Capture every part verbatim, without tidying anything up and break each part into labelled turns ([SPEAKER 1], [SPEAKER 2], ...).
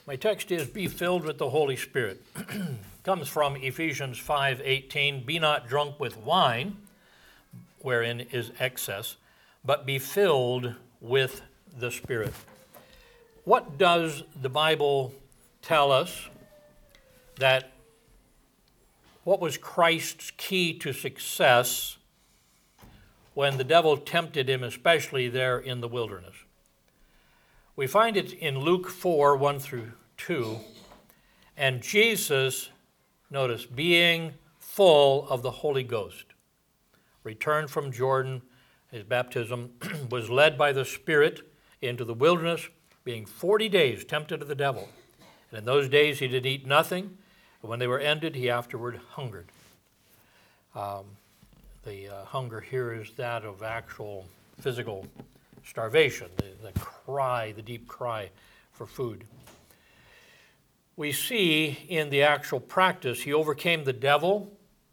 [SPEAKER 1] My text is, be filled with the Holy Spirit. Comes from Ephesians five eighteen, be not drunk with wine, wherein is excess, but be filled with the Spirit. What does the Bible tell us that, what was Christ's key to success when the devil tempted him, especially there in the wilderness? We find it in Luke four, one through two, and Jesus, notice, being full of the Holy Ghost, returned from Jordan, his baptism, was led by the Spirit into the wilderness, being forty days tempted of the devil. And in those days he did eat nothing, and when they were ended, he afterward hungered. Um, the uh, hunger here is that of actual physical starvation, the, the cry, the deep cry for food. We see in the actual practice, he overcame the devil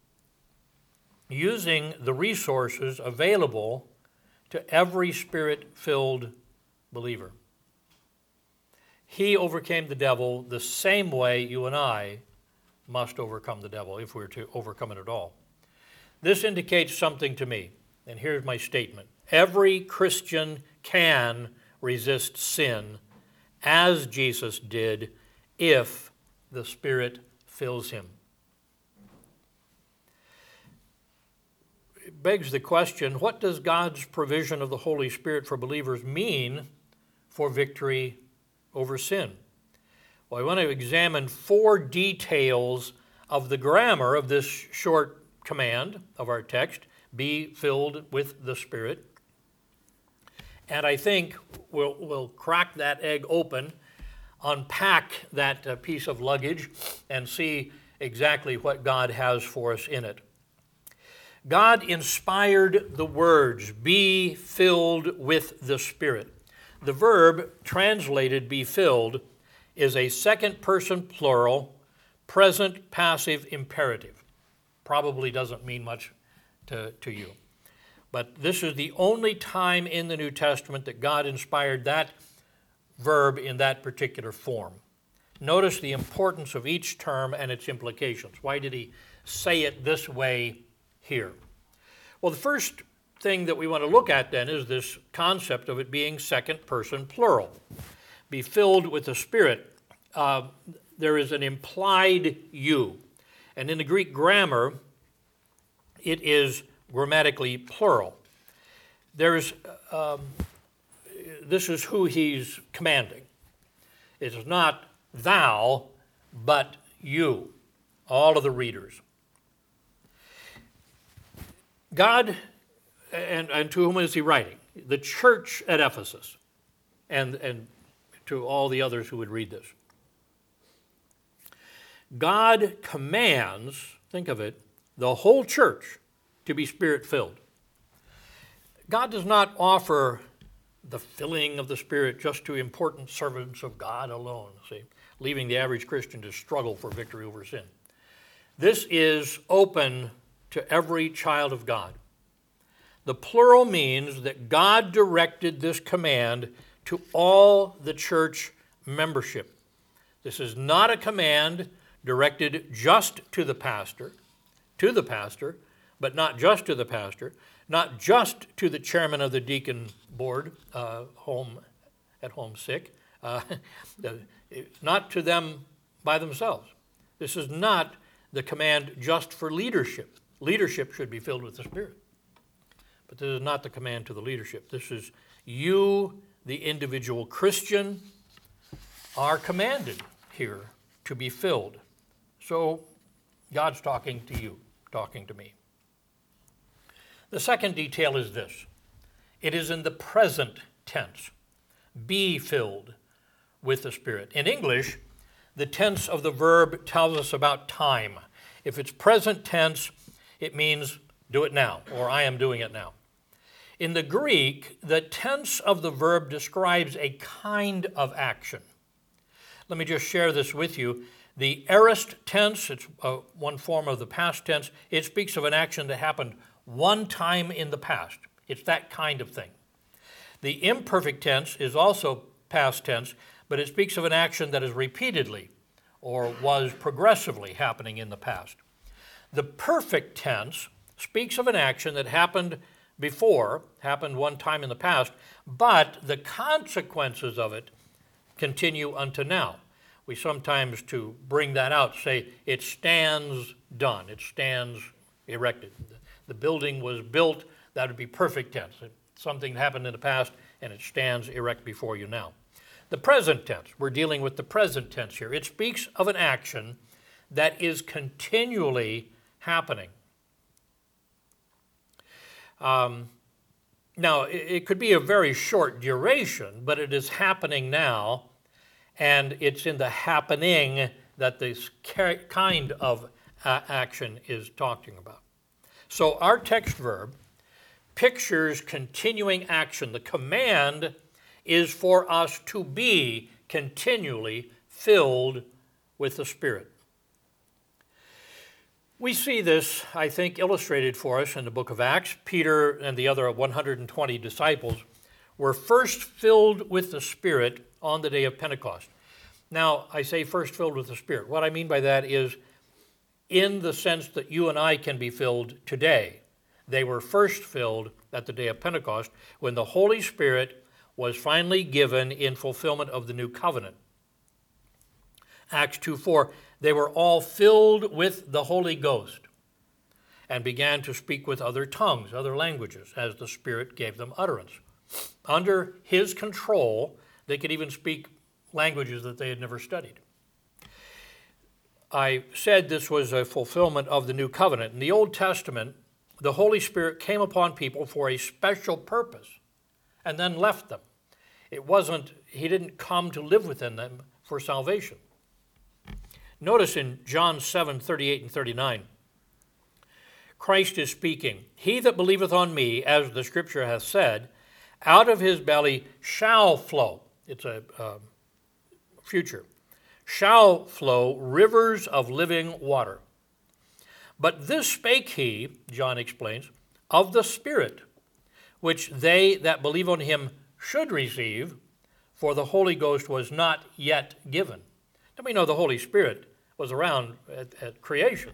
[SPEAKER 1] using the resources available to every Spirit-filled believer. He overcame the devil the same way you and I must overcome the devil, if we're to overcome it at all. This indicates something to me, and here's my statement. Every Christian can resist sin as Jesus did if the Spirit fills him. It begs the question, what does God's provision of the Holy Spirit for believers mean for victory over sin? Well, I want to examine four details of the grammar of this short command of our text, be filled with the Spirit. And I think we'll, we'll crack that egg open, unpack that uh, piece of luggage, and see exactly what God has for us in it. God inspired the words, be filled with the Spirit. The verb translated be filled is a second person plural, present passive imperative. Probably doesn't mean much to, to you. But this is the only time in the New Testament that God inspired that verb in that particular form. Notice the importance of each term and its implications. Why did he say it this way here? Well, the first thing that we want to look at then is this concept of it being second person plural. Be filled with the Spirit. Uh, there is an implied you. And in the Greek grammar, it is grammatically plural. There's, um, this is who he's commanding. It is not thou, but you, all of the readers. God, and, and to whom is he writing? The church at Ephesus, and, and to all the others who would read this. God commands, think of it, the whole church to be Spirit-filled. God does not offer the filling of the Spirit just to important servants of God alone, see, leaving the average Christian to struggle for victory over sin. This is open to every child of God. The plural means that God directed this command to all the church membership. This is not a command directed just to the pastor, to the pastor, but not just to the pastor, not just to the chairman of the deacon board, uh, home at home sick, uh, not to them by themselves. This is not the command just for leadership. Leadership should be filled with the Spirit. But this is not the command to the leadership. This is you, the individual Christian, are commanded here to be filled. So God's talking to you, talking to me. The second detail is this. It is in the present tense. Be filled with the Spirit. In English, the tense of the verb tells us about time. If it's present tense, it means do it now, or I am doing it now. In the Greek, the tense of the verb describes a kind of action. Let me just share this with you. The aorist tense, it's uh, one form of the past tense, it speaks of an action that happened one time in the past. It's that kind of thing. The imperfect tense is also past tense, but but it speaks of an action that is repeatedly or was progressively happening in the past. The perfect tense speaks of an action that happened before, happened one time in the past, but the consequences of it continue unto now. We sometimes, to bring that out, say it stands done, it stands erected. The building was built, that would be perfect tense. Something happened in the past and it stands erect before you now. The present tense, we're dealing with the present tense here. It speaks of an action that is continually happening. Um, now, it, it could be a very short duration, but it is happening now, and it's in the happening that this kind of uh, action is talking about. So our text verb pictures continuing action. The command is for us to be continually filled with the Spirit. We see this, I think, illustrated for us in the book of Acts. Peter and the other one hundred twenty disciples were first filled with the Spirit on the day of Pentecost. Now, I say first filled with the Spirit. What I mean by that is in the sense that you and I can be filled today. They were first filled at the day of Pentecost when the Holy Spirit was finally given in fulfillment of the new covenant. Acts two four, they were all filled with the Holy Ghost and began to speak with other tongues, other languages, as the Spirit gave them utterance. Under his control, they could even speak languages that they had never studied. I said this was a fulfillment of the new covenant. In the Old Testament, the Holy Spirit came upon people for a special purpose and then left them. It wasn't, he didn't come to live within them for salvation. Notice in John seven, thirty-eight and thirty-nine, Christ is speaking, "He that believeth on me, as the scripture hath said, out of his belly shall flow," it's a uh, future, "shall flow rivers of living water. But this spake he," John explains, "of the Spirit, which they that believe on him should receive, for the Holy Ghost was not yet given." Now we know the Holy Spirit was around at, at creation,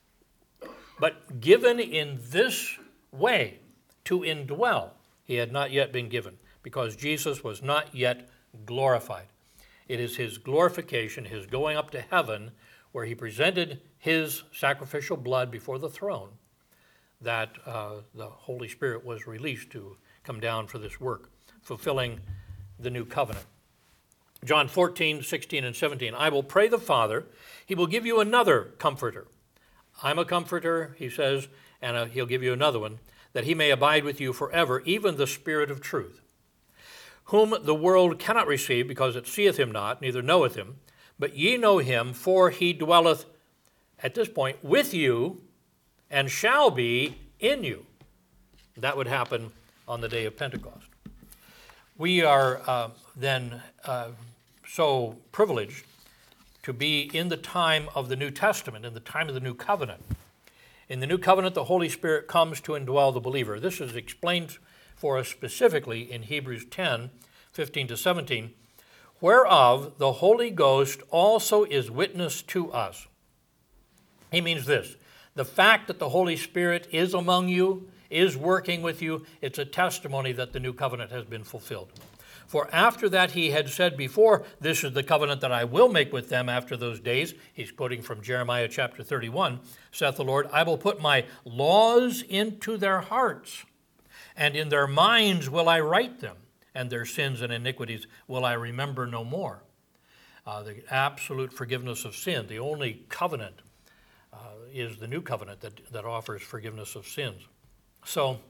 [SPEAKER 1] but given in this way to indwell, he had not yet been given because Jesus was not yet glorified. It is his glorification, his going up to heaven, where he presented his sacrificial blood before the throne, that uh, the Holy Spirit was released to come down for this work, fulfilling the new covenant. John fourteen, sixteen, and seventeen, "I will pray the Father, he will give you another comforter." I'm a comforter, he says, and uh, he'll give you another one, "that he may abide with you forever, even the Spirit of truth, whom the world cannot receive, because it seeth him not, neither knoweth him. But ye know him, for he dwelleth," at this point, "with you, and shall be in you." That would happen on the day of Pentecost. We are uh, then uh, so privileged to be in the time of the New Testament, in the time of the New Covenant. In the New Covenant, the Holy Spirit comes to indwell the believer. This is explained for us specifically in Hebrews ten, fifteen to seventeen, "Whereof the Holy Ghost also is witness to us." He means this: the fact that the Holy Spirit is among you, is working with you, it's a testimony that the new covenant has been fulfilled. "For after that he had said before, This is the covenant that I will make with them after those days," he's quoting from Jeremiah chapter thirty-one, "saith the Lord, I will put my laws into their hearts, and in their minds will I write them, and their sins and iniquities will I remember no more." Uh, the absolute forgiveness of sin, the only covenant uh, is the new covenant that, that offers forgiveness of sins. So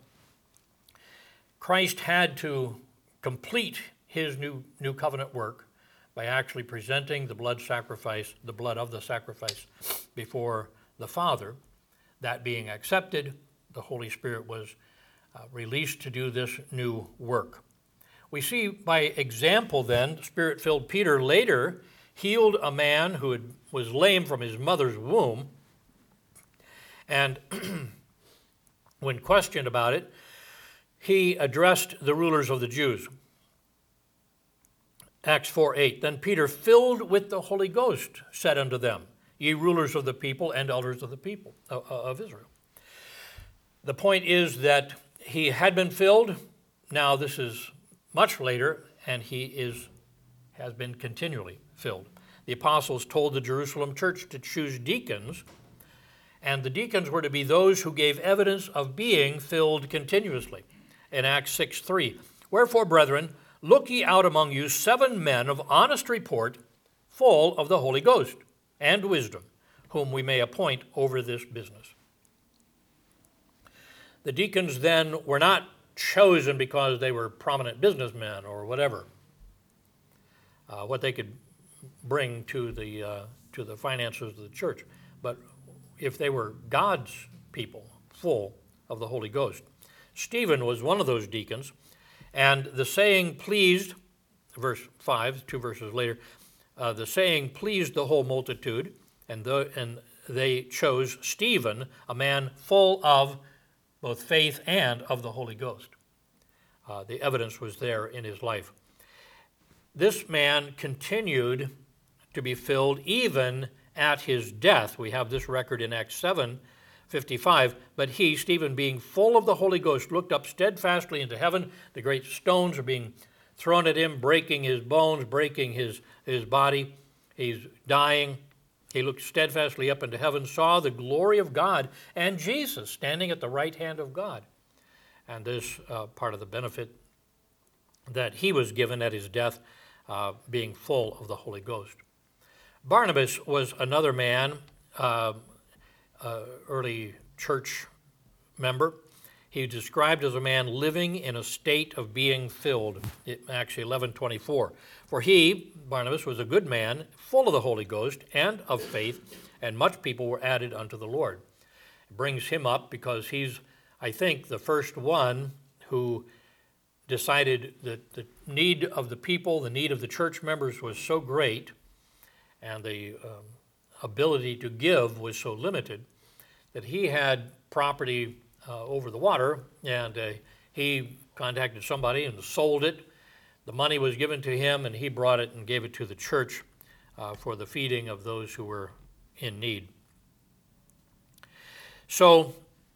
[SPEAKER 1] Christ had to complete his new, new covenant work by actually presenting the blood sacrifice, the blood of the sacrifice before the Father. That being accepted, the Holy Spirit was uh, released to do this new work. We see by example then, Spirit-filled Peter later healed a man who had, was lame from his mother's womb. And when questioned about it, he addressed the rulers of the Jews. Acts four eight, then Peter, filled with the Holy Ghost, said unto them, ye rulers of the people and elders of the people uh, of Israel. The point is that he had been filled. Now this is much later, and he is has been continually filled. The apostles told the Jerusalem church to choose deacons, and the deacons were to be those who gave evidence of being filled continuously. In Acts six three, wherefore, brethren, look ye out among you seven men of honest report, full of the Holy Ghost and wisdom, whom we may appoint over this business. The deacons then were not chosen because they were prominent businessmen or whatever, uh, what they could bring to the uh, to the finances of the church, but if they were God's people, full of the Holy Ghost. Stephen was one of those deacons, and the saying pleased, verse five, two verses later, uh, the saying pleased the whole multitude, and, the, and they chose Stephen, a man full of both faith and of the Holy Ghost. Uh, the evidence was there in his life. This man continued to be filled even at his death. We have this record in Acts seven fifty-five. But he, Stephen, being full of the Holy Ghost, looked up steadfastly into heaven. The great stones are being thrown at him, breaking his bones, breaking his, his body. He's dying. He looked steadfastly up into heaven, saw the glory of God, and Jesus standing at the right hand of God. And this uh, part of the benefit that he was given at his death, uh, being full of the Holy Ghost. Barnabas was another man, uh, uh, early church member. He was described as a man living in a state of being filled, actually eleven twenty-four. For he, Barnabas, was a good man, full of the Holy Ghost and of faith, and much people were added unto the Lord. It brings him up because he's, I think, the first one who decided that the need of the people, the need of the church members was so great, and the um, ability to give was so limited, that he had property uh, over the water, and uh, he contacted somebody and sold it. The money was given to him, and he brought it and gave it to the church uh, for the feeding of those who were in need. So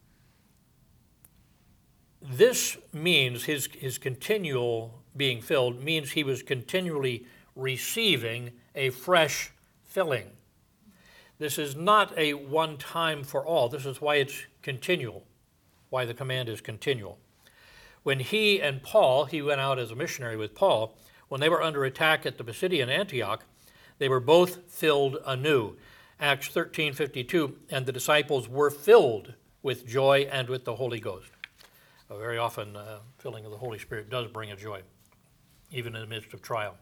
[SPEAKER 1] this means his, his continual being filled means he was continually receiving a fresh filling. This is not a one time for all. This is why it's continual, why the command is continual. When he and Paul, he went out as a missionary with Paul, when they were under attack at the Pisidian Antioch, they were both filled anew. Acts thirteen fifty-two, and the disciples were filled with joy and with the Holy Ghost. Uh, very often, uh, filling of the Holy Spirit does bring a joy, even in the midst of trial.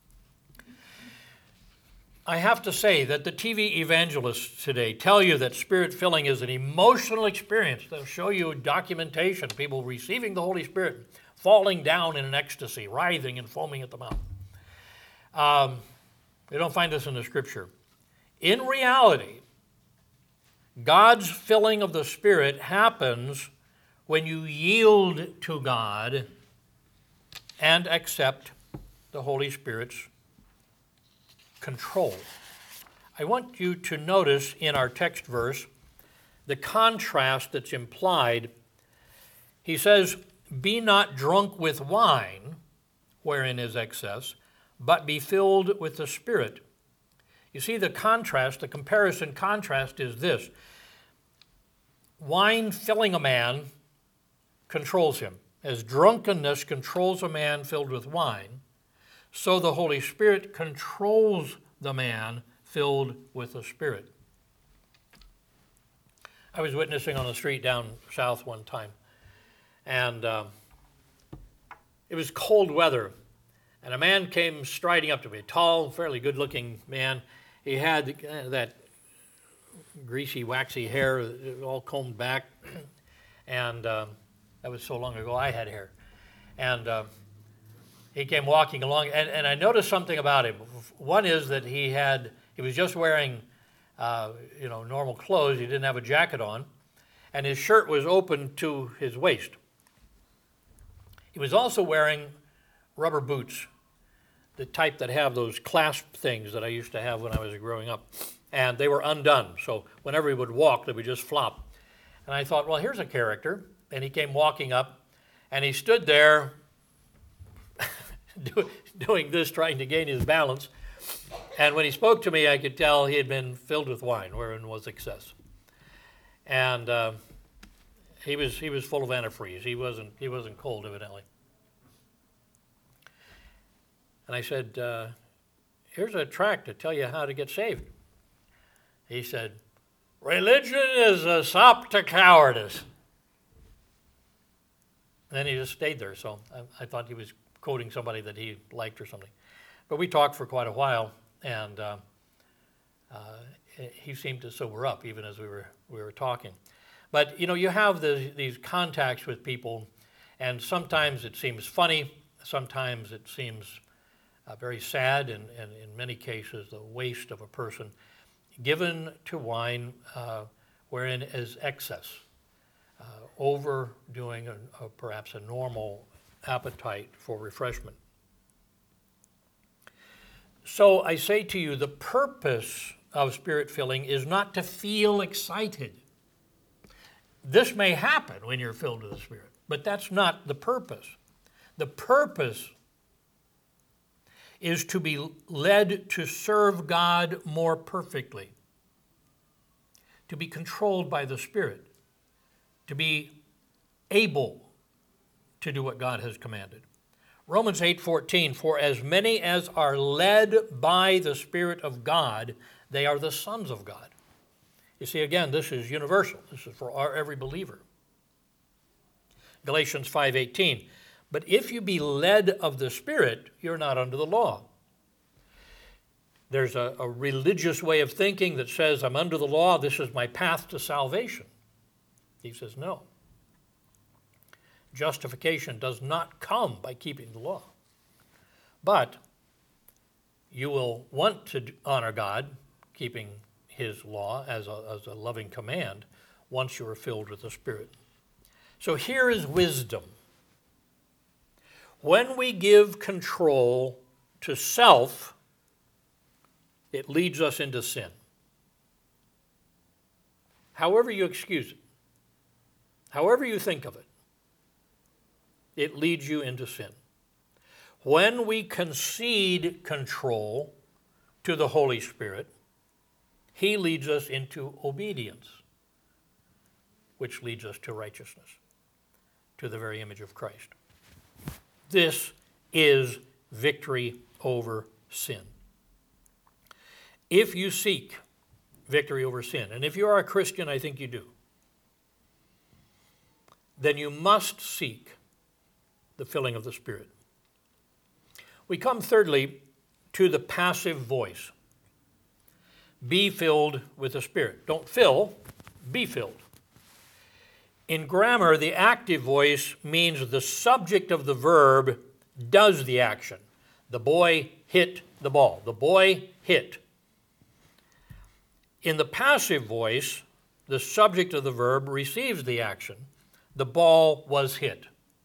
[SPEAKER 1] I have to say that the T V evangelists today tell you that spirit filling is an emotional experience. They'll show you documentation, people receiving the Holy Spirit, falling down in an ecstasy, writhing and foaming at the mouth. Um, we don't find this in the Scripture. In reality, God's filling of the Spirit happens when you yield to God and accept the Holy Spirit's control. I want you to notice in our text verse the contrast that's implied. He says, be not drunk with wine, wherein is excess, but be filled with the Spirit. You see the contrast, the comparison contrast is this. Wine filling a man controls him. As drunkenness controls a man filled with wine, so the Holy Spirit controls the man filled with the Spirit. I was witnessing on the street down south one time, and um, it was cold weather, and a man came striding up to me, a tall, fairly good-looking man. He had uh, that greasy, waxy hair all combed back, and um, that was so long ago I had hair. And uh, he came walking along, and, and I noticed something about him. One is that he had, he was just wearing, uh, you know, normal clothes. He didn't have a jacket on, and his shirt was open to his waist. He was also wearing rubber boots. the type that have those clasp things that I used to have when I was growing up. And they were undone. So whenever he would walk, they would just flop. And I thought, well, here's a character. And he came walking up, and he stood there do, doing this, trying to gain his balance. And when he spoke to me, I could tell he had been filled with wine, wherein was excess. And uh, he was he was full of antifreeze. He wasn't he wasn't cold, evidently. And I said, uh, here's a tract to tell you how to get saved. He said, religion is a sop to cowardice. And then he just stayed there, so I, I thought he was quoting somebody that he liked or something. But we talked for quite a while, and uh, uh, he seemed to sober up even as we were we were talking. But, you know, you have the, these contacts with people, and sometimes it seems funny, sometimes it seems Uh, very sad, and, and in many cases the waste of a person given to wine uh, wherein is excess, uh, overdoing a, a, perhaps a normal appetite for refreshment. So I say to you, the purpose of spirit filling is not to feel excited. This may happen when you're filled with the Spirit, but that's not the purpose. The purpose is to be led to serve God more perfectly, to be controlled by the Spirit, to be able to do what God has commanded. Romans eight fourteen, for as many as are led by the Spirit of God, they are the sons of God. You see, again, this is universal. This is for our, every believer. Galatians five eighteen, but if you be led of the Spirit, you're not under the law. There's a, a religious way of thinking that says, I'm under the law, this is my path to salvation. He says, no. Justification does not come by keeping the law. But you will want to honor God, keeping his law as a, as a loving command, once you are filled with the Spirit. So here is wisdom. When we give control to self, it leads us into sin. However you excuse it, however you think of it, it leads you into sin. When we concede control to the Holy Spirit, he leads us into obedience, which leads us to righteousness, to the very image of Christ. This is victory over sin. If you seek victory over sin, and if you are a Christian, I think you do, then you must seek the filling of the Spirit. We come thirdly to the passive voice. Be filled with the Spirit. Don't fill, be filled. In grammar, the active voice means the subject of the verb does the action. The boy hit the ball. The boy hit. In the passive voice, the subject of the verb receives the action. The ball was hit.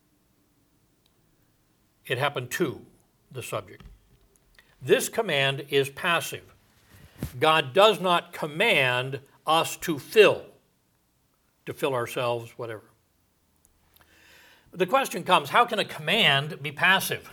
[SPEAKER 1] It happened to the subject. This command is passive. God does not command us to fill, to fill ourselves, whatever. The question comes, how can a command be passive?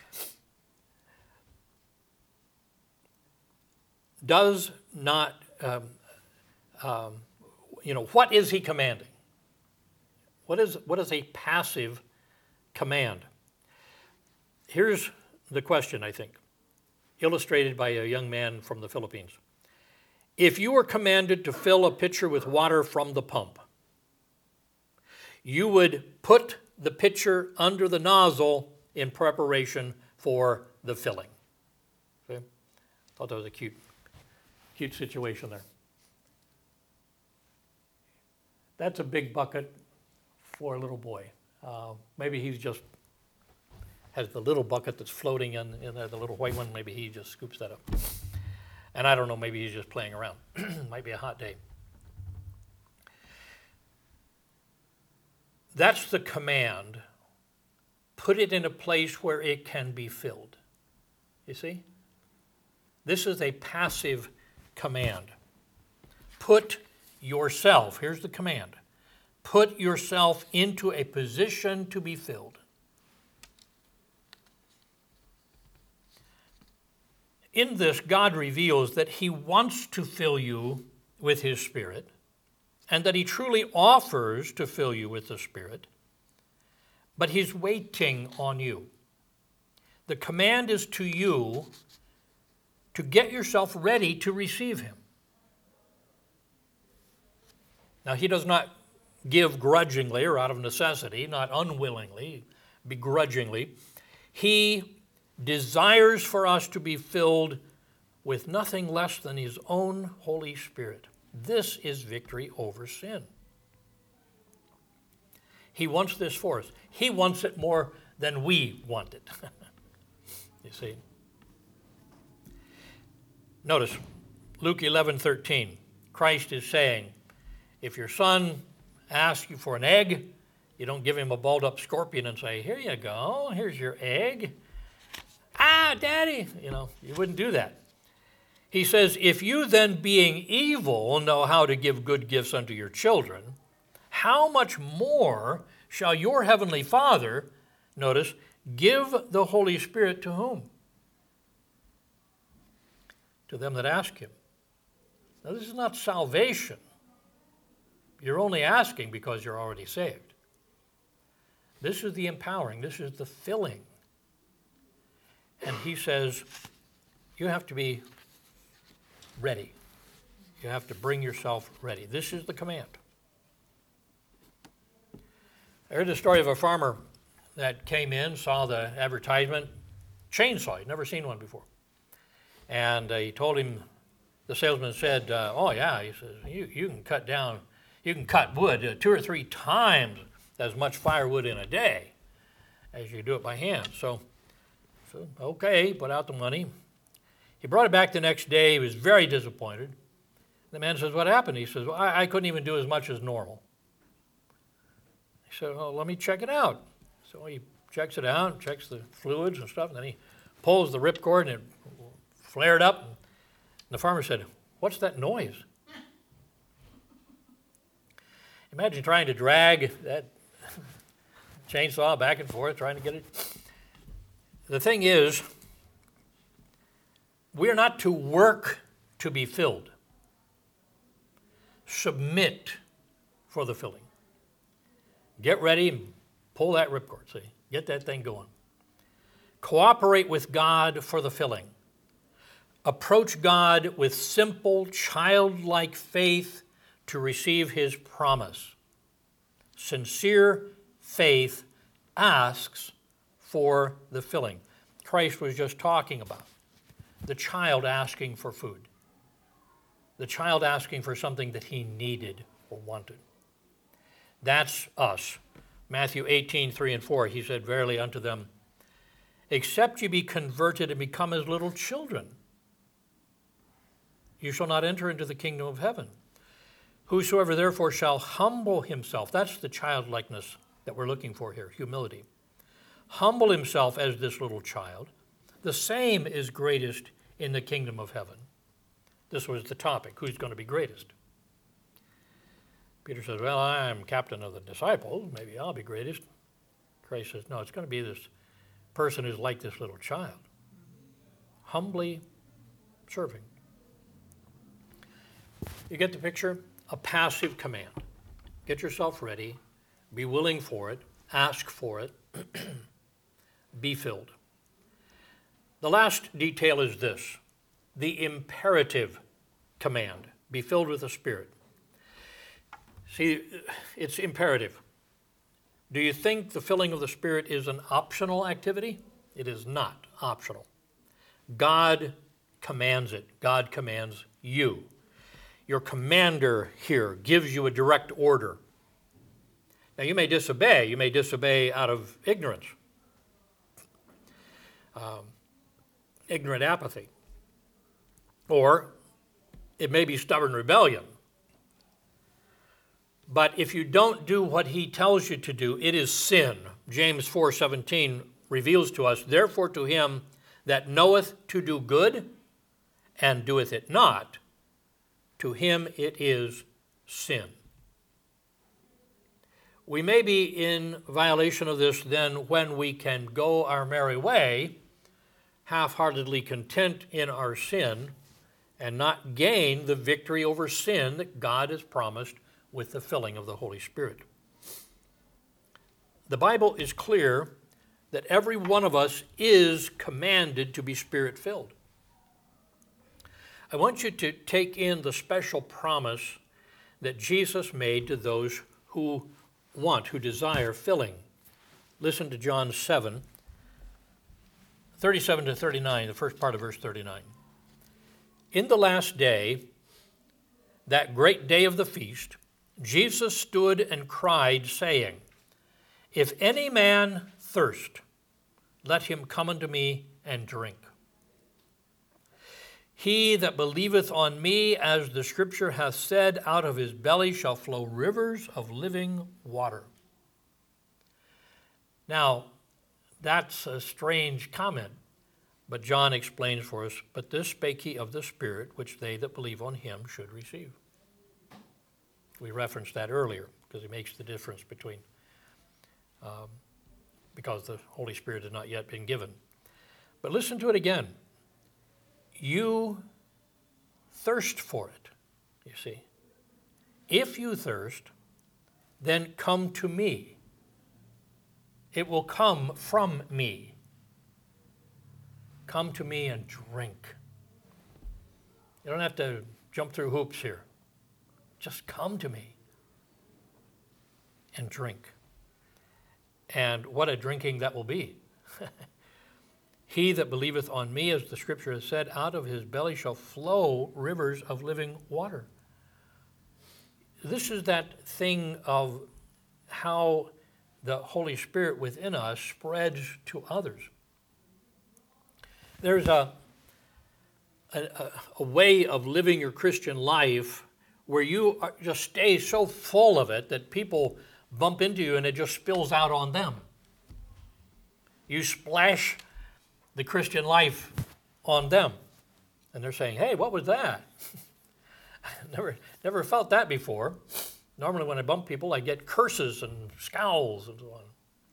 [SPEAKER 1] Does not, um, um, you know, what is he commanding? What is, what is a passive command? Here's the question, I think, illustrated by a young man from the Philippines. If you were commanded to fill a pitcher with water from the pump, you would put the pitcher under the nozzle in preparation for the filling. Okay? Thought that was a cute, cute situation there. That's a big bucket for a little boy. Uh, maybe he's just has the little bucket that's floating in, in there, the little white one. Maybe he just scoops that up. And I don't know, maybe he's just playing around. Might be a hot day. That's the command. Put it in a place where it can be filled. You see? This is a passive command. Put yourself, here's the command, put yourself into a position to be filled. In this, God reveals that he wants to fill you with his Spirit, and that he truly offers to fill you with the Spirit, but he's waiting on you. The command is to you to get yourself ready to receive him. Now, he does not give grudgingly or out of necessity, not unwillingly, begrudgingly. He desires for us to be filled with nothing less than his own Holy Spirit. This is victory over sin. He wants this for us. He wants it more than we want it. You see? Notice, Luke eleven thirteen, Christ is saying, if your son asks you for an egg, you don't give him a balled up scorpion and say, here you go, here's your egg. Ah, Daddy, you know, you wouldn't do that. He says, if you then being evil know how to give good gifts unto your children, how much more shall your heavenly Father, notice, give the Holy Spirit to whom? To them that ask him. Now, this is not salvation. You're only asking because you're already saved. This is the empowering. This is the filling. And he says, you have to be ready. You have to bring yourself ready. This is the command. I heard the story of a farmer that came in, saw the advertisement, chainsaw. He'd never seen one before. And uh, he told him, the salesman said, uh, oh yeah, he says, you, you can cut down, you can cut wood uh, two or three times as much firewood in a day as you do it by hand. So, so okay, he put out the money. He brought it back the next day. He was very disappointed. The man says, what happened? He says, well, I, I couldn't even do as much as normal. He said, well, let me check it out. So he checks it out, checks the fluids and stuff, and then he pulls the ripcord and it flared up. And the farmer said, what's that noise? Imagine trying to drag that chainsaw back and forth, trying to get it. The thing is, we're not to work to be filled. Submit for the filling. Get ready and pull that ripcord, see? Get that thing going. Cooperate with God for the filling. Approach God with simple, childlike faith to receive his promise. Sincere faith asks for the filling. Christ was just talking about the child asking for food. The child asking for something that he needed or wanted. That's us. Matthew eighteen, three and four, he said, verily unto them, except ye be converted and become as little children, you shall not enter into the kingdom of heaven. Whosoever therefore shall humble himself, that's the childlikeness that we're looking for here, humility. Humble himself as this little child, the same is greatest in the kingdom of heaven. This was the topic, who's going to be greatest? Peter says, well, I'm captain of the disciples, maybe I'll be greatest. Christ says, no, it's going to be this person who's like this little child, humbly serving. You get the picture? A passive command. Get yourself ready, be willing for it, ask for it, be filled. The last detail is this, the imperative command, be filled with the Spirit. See, it's imperative. Do you think the filling of the Spirit is an optional activity? It is not optional. God commands it. God commands you. Your commander here gives you a direct order. Now, you may disobey. You may disobey out of ignorance, um, ignorant apathy. Or it may be stubborn rebellion. But if you don't do what he tells you to do, it is sin. James four seventeen reveals to us, therefore to him that knoweth to do good, and doeth it not, to him it is sin. We may be in violation of this then when we can go our merry way, half-heartedly content in our sin, and not gain the victory over sin that God has promised with the filling of the Holy Spirit. The Bible is clear that every one of us is commanded to be Spirit-filled. I want you to take in the special promise that Jesus made to those who want, who desire filling. Listen to John seven, thirty-seven to thirty-nine, the first part of verse thirty-nine. In the last day, that great day of the feast, Jesus stood and cried, saying, If any man thirst, let him come unto me and drink. He that believeth on me, as the Scripture hath said, out of his belly shall flow rivers of living water. Now, that's a strange comment, but John explains for us, But this spake he of the Spirit, which they that believe on him should receive. We referenced that earlier, because he makes the difference between, um, because the Holy Spirit has not yet been given. But listen to it again. You thirst for it, you see. If you thirst, then come to me. It will come from me. Come to me and drink. You don't have to jump through hoops here. Just come to me and drink. And what a drinking that will be. He that believeth on me, as the Scripture has said, out of his belly shall flow rivers of living water. This is that thing of how the Holy Spirit within us spreads to others. There's a, a, a way of living your Christian life where you are, just stay so full of it that people bump into you and it just spills out on them. You splash the Christian life on them. And they're saying, hey, what was that? never, never felt that before. Normally when I bump people, I get curses and scowls and so on.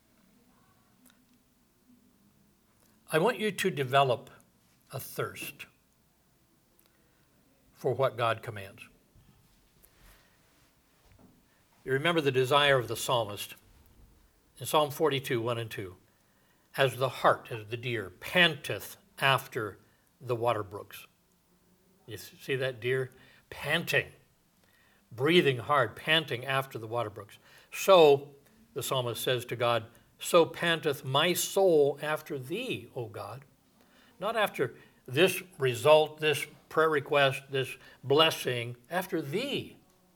[SPEAKER 1] I want you to develop a thirst for what God commands. You remember the desire of the psalmist in Psalm forty-two, one and two. As the hart, as the deer, panteth after the water brooks. You see that deer? Panting, breathing hard, panting after the water brooks. So, the psalmist says to God, so panteth my soul after thee, O God. Not after this result, this prayer request, this blessing, after thee.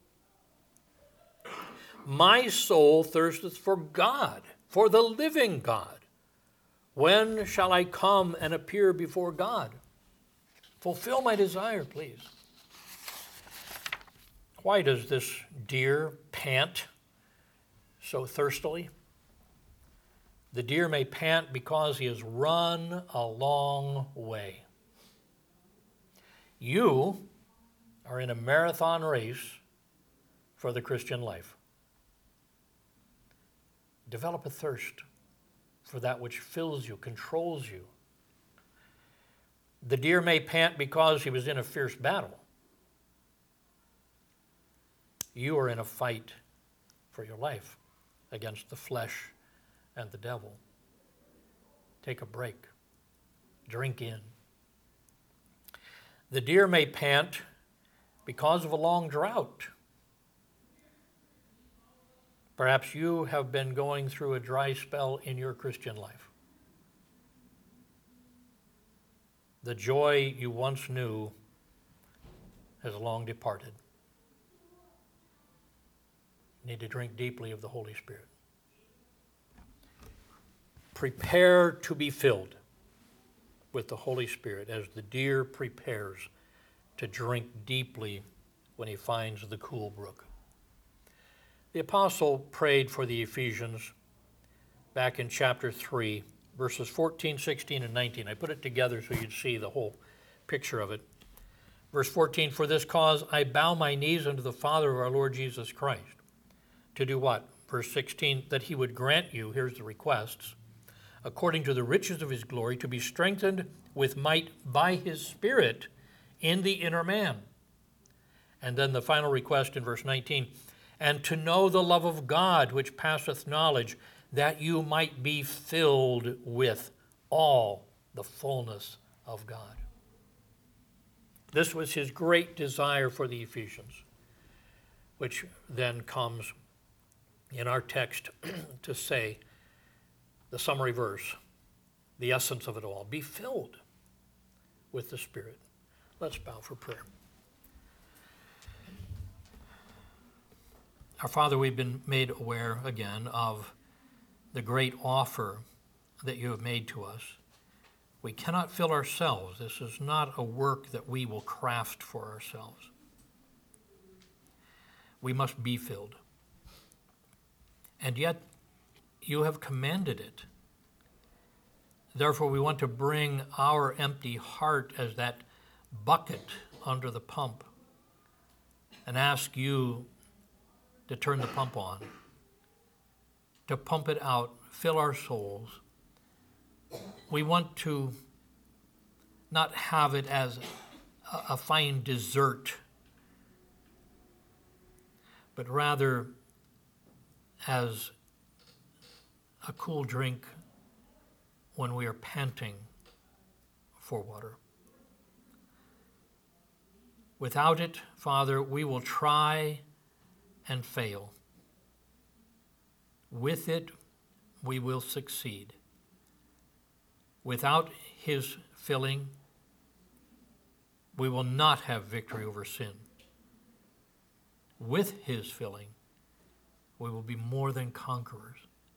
[SPEAKER 1] My soul thirsteth for God, for the living God. When shall I come and appear before God? Fulfill my desire, please. Why does this deer pant so thirstily? The deer may pant because he has run a long way. You are in a marathon race for the Christian life. Develop a thirst for that which fills you, controls you. The deer may pant because he was in a fierce battle. You are in a fight for your life against the flesh and the devil. Take a break. Drink in. The deer may pant because of a long drought. Perhaps you have been going through a dry spell in your Christian life. The joy you once knew has long departed. You need to drink deeply of the Holy Spirit. Prepare to be filled with the Holy Spirit as the deer prepares to drink deeply when he finds the cool brook. The apostle prayed for the Ephesians back in chapter three verses fourteen, sixteen, and nineteen. I put it together so you'd see the whole picture of it. Verse fourteen, for this cause I bow my knees unto the Father of our Lord Jesus Christ. To do what? Verse sixteen, that he would grant you, here's the requests, according to the riches of his glory, to be strengthened with might by his Spirit in the inner man. And then the final request in verse nineteen, and to know the love of God which passeth knowledge, that you might be filled with all the fullness of God. This was his great desire for the Ephesians, which then comes in our text to say, the summary verse, the essence of it all, be filled with the Spirit. Let's bow for prayer. Our Father, we've been made aware again of the great offer that you have made to us. We cannot fill ourselves. This is not a work that we will craft for ourselves. We must be filled. And yet, you have commanded it. Therefore, we want to bring our empty heart as that bucket under the pump and ask you to turn the pump on, to pump it out, fill our souls. We want to not have it as a, a fine dessert, but rather as a cool drink when we are panting for water. Without it, Father, we will try and fail. With it, we will succeed. Without his filling, we will not have victory over sin. With his filling, we will be more than conquerors.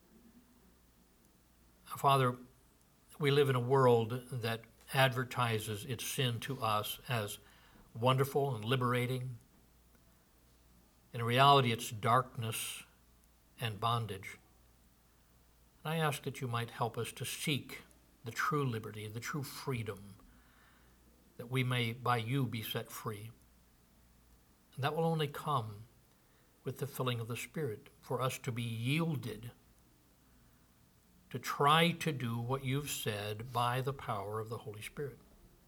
[SPEAKER 1] Father, we live in a world that advertises its sin to us as wonderful and liberating. In reality, it's darkness and bondage. And I ask that you might help us to seek the true liberty, the true freedom, that we may by you be set free. And that will only come with the filling of the Spirit, for us to be yielded, to try to do what you've said by the power of the Holy Spirit.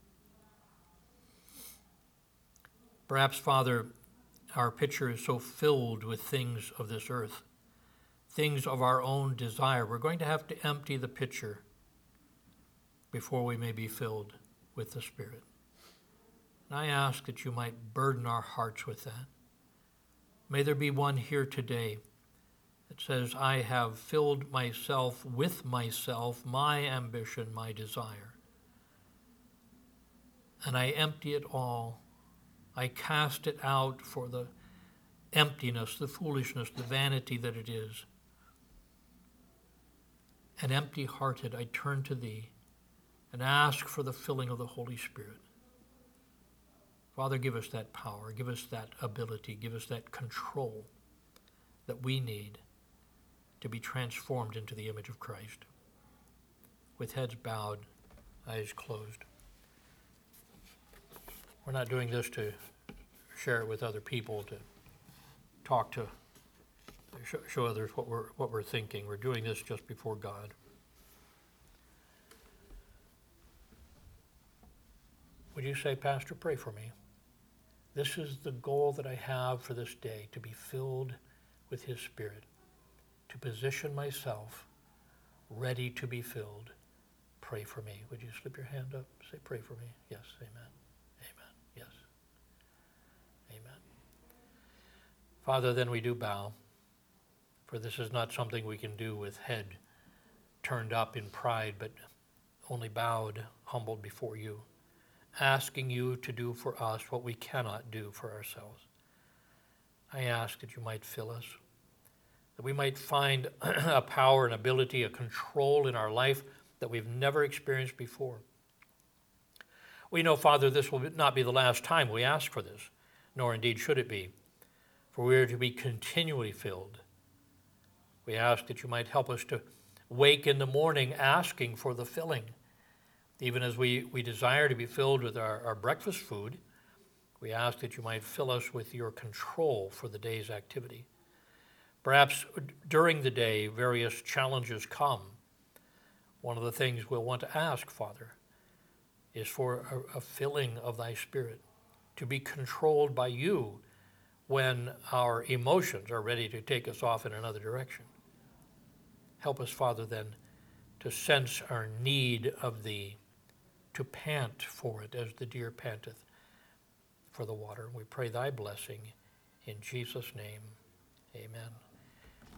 [SPEAKER 1] Perhaps, Father, our pitcher is so filled with things of this earth, things of our own desire. We're going to have to empty the pitcher before we may be filled with the Spirit. And I ask that you might burden our hearts with that. May there be one here today that says, I have filled myself with myself, my ambition, my desire. And I empty it all. I cast it out for the emptiness, the foolishness, the vanity that it is. And empty-hearted, I turn to thee and ask for the filling of the Holy Spirit. Father, give us that power, give us that ability, give us that control that we need to be transformed into the image of Christ. With heads bowed, eyes closed. We're not doing this to share it with other people, to talk to, show, show others what we're, what we're thinking. We're doing this just before God. Would you say, Pastor, pray for me? This is the goal that I have for this day, to be filled with his Spirit, to position myself ready to be filled. Pray for me. Would you slip your hand up? Say, pray for me. Yes, amen. Amen. Yes. Amen. Father, then we do bow, for this is not something we can do with head turned up in pride, but only bowed, humbled before you, asking you to do for us what we cannot do for ourselves. I ask that you might fill us, that we might find a power, an ability, a control in our life that we've never experienced before. We know, Father, this will not be the last time we ask for this, nor indeed should it be, for we are to be continually filled. We ask that you might help us to wake in the morning asking for the filling. Even as we, we desire to be filled with our, our breakfast food, we ask that you might fill us with your control for the day's activity. Perhaps during the day, various challenges come. One of the things we'll want to ask, Father, is for a, a filling of thy Spirit, to be controlled by you when our emotions are ready to take us off in another direction. Help us, Father, then, to sense our need of thee, to pant for it as the deer panteth for the water. We pray thy blessing in Jesus' name. Amen.